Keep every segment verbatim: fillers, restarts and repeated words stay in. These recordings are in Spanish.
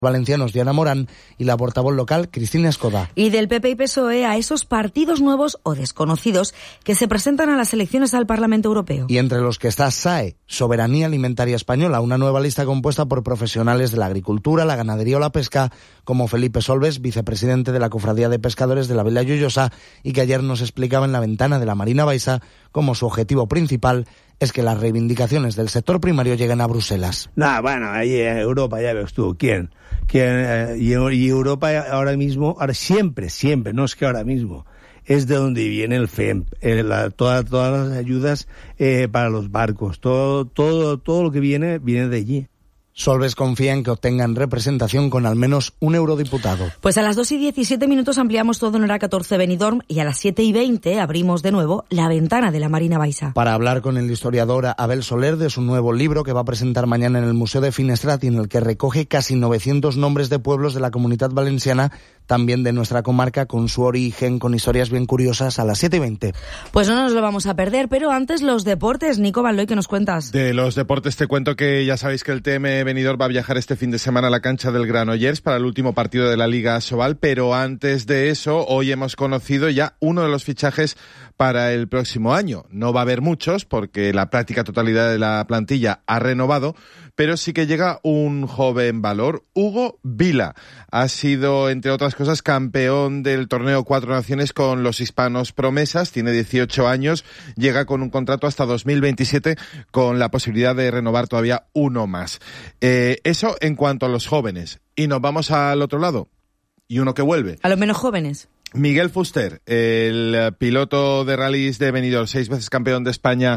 valencianos Diana Morán y la portavoz local Cristina Escoda. Y del P P y P S O E a esos partidos nuevos o desconocidos que se presentan a las elecciones al Parlamento Europeo. Y entre los que está S A E, Soberanía Alimentaria Española, una nueva lista compuesta por profesionales de la agricultura, la ganadería o la pesca, como Felipe Solves, vicepresidente de la Cofradía de Pescadores de la Vila Lloyosa, y que ayer nos explicaba en la ventana de la Marina Baixa cómo su objetivo principal es que las reivindicaciones del sector primario lleguen a Bruselas. Nah, bueno, ahí en Europa ya ves tú, ¿quién? ¿Quién? Eh, y, y Europa ahora mismo, ahora siempre, siempre, no es que ahora mismo, es de donde viene el F E M P, eh, la, toda, todas las ayudas eh, para los barcos, todo, todo, todo lo que viene, viene de allí. Solves confía en que obtengan representación con al menos un eurodiputado. Pues a las dos y diecisiete minutos ampliamos todo en hora catorce Benidorm y a las siete y veinte abrimos de nuevo la ventana de la Marina Baixa. Para hablar con el historiador Abel Soler de su nuevo libro que va a presentar mañana en el Museo de Finestrat y en el que recoge casi novecientos nombres de pueblos de la Comunitat Valenciana, también de nuestra comarca, con su origen, con historias bien curiosas, a las siete y veinte. Pues no nos lo vamos a perder, pero antes los deportes. Nico Van Looy, ¿qué nos cuentas? De los deportes te cuento que ya sabéis que el T M Benidorm va a viajar este fin de semana a la cancha del Granollers para el último partido de la Liga Asobal, pero antes de eso, hoy hemos conocido ya uno de los fichajes para el próximo año. No va a haber muchos porque la práctica totalidad de la plantilla ha renovado, pero sí que llega un joven valor, Hugo Vila. Ha sido, entre otras cosas, campeón del torneo Cuatro Naciones con los hispanos promesas, tiene dieciocho años, llega con un contrato hasta dos mil veintisiete con la posibilidad de renovar todavía uno más. Eh, eso en cuanto a los jóvenes. Y nos vamos al otro lado. Y uno que vuelve. A los menos jóvenes. Miguel Fuster, el piloto de rallies de Benidorm, seis veces campeón de España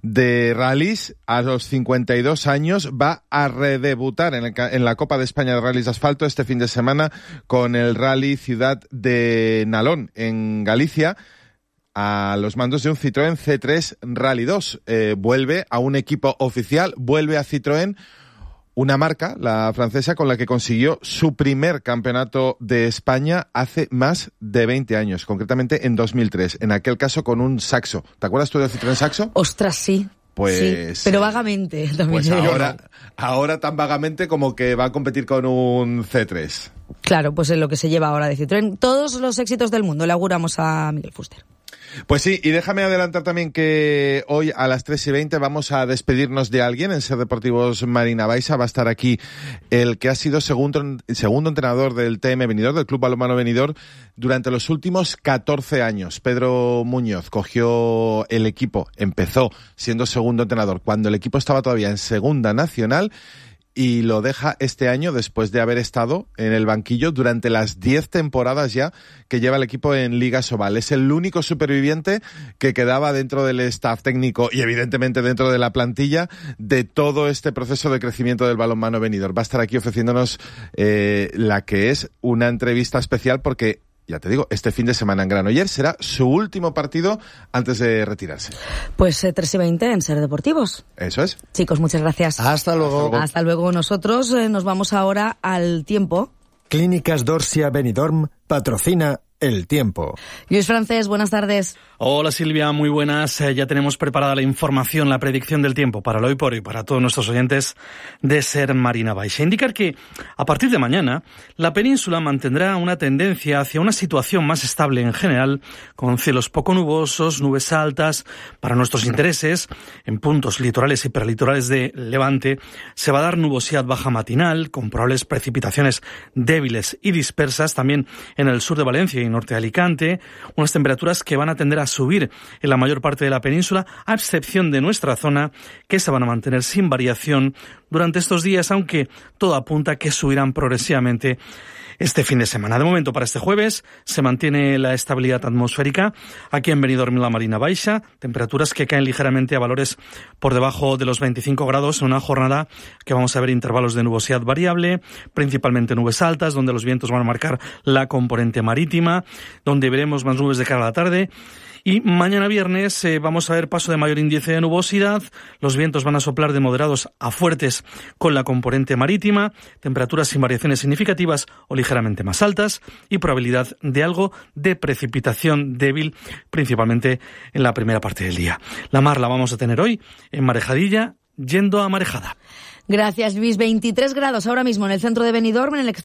de rallies, a los cincuenta y dos años va a redebutar en, el, en la Copa de España de Rallys de Asfalto este fin de semana con el Rally Ciudad de Nalón en Galicia, a los mandos de un Citroën C tres Rally dos. Eh, vuelve a un equipo oficial, vuelve a Citroën, una marca, la francesa, con la que consiguió su primer campeonato de España hace más de veinte años, concretamente en dos mil tres, en aquel caso con un Saxo. ¿Te acuerdas tú del Citroën Saxo? Ostras, sí. Pues, sí, pero vagamente también. Pues ahora, ahora tan vagamente como que va a competir con un C tres. Claro, pues es lo que se lleva ahora de Citroën. Todos los éxitos del mundo le auguramos a Miguel Fuster. Pues sí, y déjame adelantar también que hoy a las tres y veinte vamos a despedirnos de alguien en Ser Deportivos Marina Baixa. Va a estar aquí el que ha sido segundo, segundo entrenador del T M Benidorm, del Club Balonmano Benidorm, durante los últimos catorce años. Pedro Muñoz cogió el equipo, empezó siendo segundo entrenador cuando el equipo estaba todavía en Segunda Nacional, y lo deja este año después de haber estado en el banquillo durante las diez temporadas ya que lleva el equipo en Liga Asobal. Es el único superviviente que quedaba dentro del staff técnico y evidentemente dentro de la plantilla de todo este proceso de crecimiento del balonmano Benidorm. Va a estar aquí ofreciéndonos eh, la que es una entrevista especial porque, ya te digo, este fin de semana en Granollers será su último partido antes de retirarse. Pues eh, tres y veinte en Ser Deportivos. Eso es. Chicos, muchas gracias. Hasta luego. Hasta luego. Hasta luego. Nosotros eh, nos vamos ahora al tiempo. Clínicas Dorsia Benidorm patrocina El Tiempo. Luis Francés, buenas tardes. Hola Silvia, muy buenas. Eh, ya tenemos preparada la información, la predicción del tiempo para el hoy por hoy, para todos nuestros oyentes de Ser Marina Baixa. Indicar que a partir de mañana la península mantendrá una tendencia hacia una situación más estable en general, con cielos poco nubosos, nubes altas. Para nuestros intereses, en puntos litorales y perlitorales de Levante, se va a dar nubosidad baja matinal, con probables precipitaciones débiles y dispersas, también en el sur de Valencia y norte de Alicante, unas temperaturas que van a tender a subir en la mayor parte de la península, a excepción de nuestra zona, que se van a mantener sin variación durante estos días, aunque todo apunta a que subirán progresivamente este fin de semana. De momento, para este jueves, se mantiene la estabilidad atmosférica aquí en Benidorm, la Marina Baixa, temperaturas que caen ligeramente a valores por debajo de los veinticinco grados, en una jornada que vamos a ver intervalos de nubosidad variable, principalmente nubes altas, donde los vientos van a marcar la componente marítima, donde veremos más nubes de cara a la tarde. Y mañana viernes eh, vamos a ver paso de mayor índice de nubosidad, los vientos van a soplar de moderados a fuertes con la componente marítima, temperaturas sin variaciones significativas o ligeramente más altas y probabilidad de algo de precipitación débil, principalmente en la primera parte del día. La mar la vamos a tener hoy en Marejadilla, yendo a Marejada. Gracias, Luis. veintitrés grados ahora mismo en el centro de Benidorm, en el